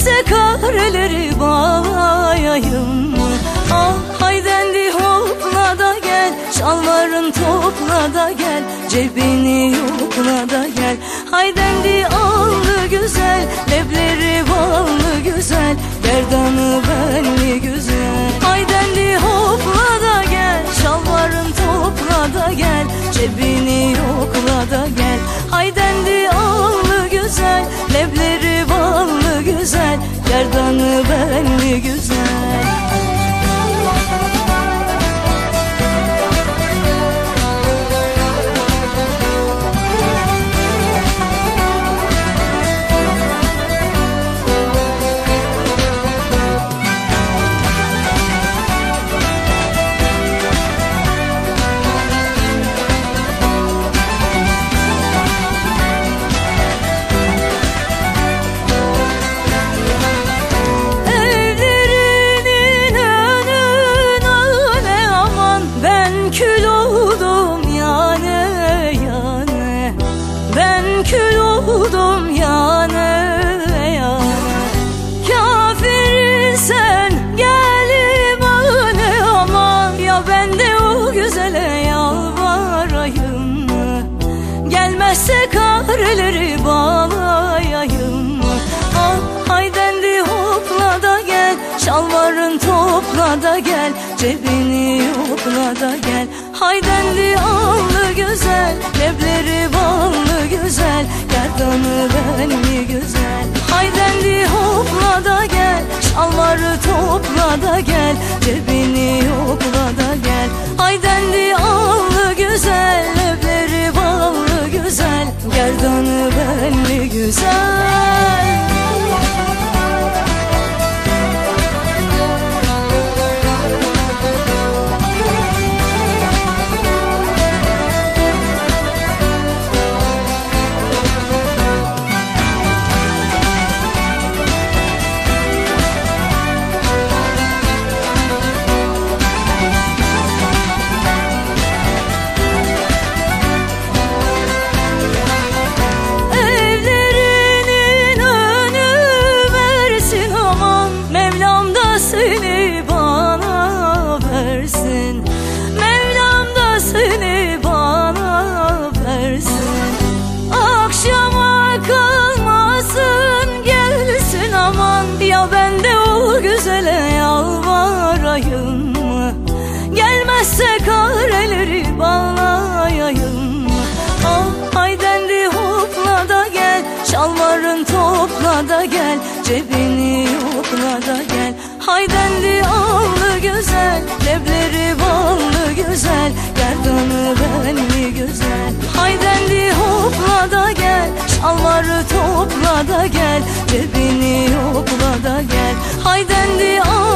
Gelmezse kareleri bağlayayım mı? Ah haydendi hopla da gel, şalvarın topla da gel, cebini yokla da gel. Haydendi allı güzel, lebleri ballı güzel, gerdanı belli güzel. Haydendi hopla da gel, şalvarın topla da gel, cebini yokla da gel. Haydendi allı güzel, lebleri ballı güzel, gerdanı belli güzel. Kül oldum yane yane. Kafirin sen gel imane aman. Ya ben de o güzele yalvarayım mı? Gelmezse kareleri bağlayayım mı? Ah haydendi hopla da gel, şalvarın topla da gel, cebini yokla da gel. Haydendi allı güzel, lebleri ballı güzel, gerdanı belli güzel. Haydendi hopla da gel, şalvarı topla da gel, cebini yokla da gel. Haydendi allı güzel, lebleri ballı güzel, gerdanı belli güzel. Seni bana versin, Mevlam da seni bana versin. Akşama kalmasın gelsin aman. Ya ben de o güzele yalvarayım mı? Gelmezse kareleri bağlayayım mı? Ah haydendi hopla da gel, şalvarın topla da gel, cebini yokla da gel. Haydendi allı güzel, lebleri ballı güzel, gerdanı belli güzel. Haydendi hopla da gel, şalvarı topla da gel, cebini yokla da gel. Haydendi